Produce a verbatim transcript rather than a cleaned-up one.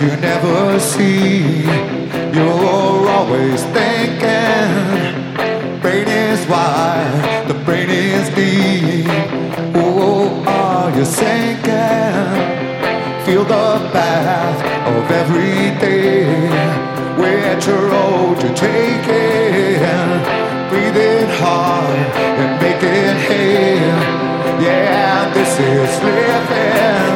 you never see. You're always thinking. Brain is wide, the brain is deep. Oh, are you sinking? Feel the path of every day. Which road you're taking. Breathe it hard and make it hay. Yeah, this is living.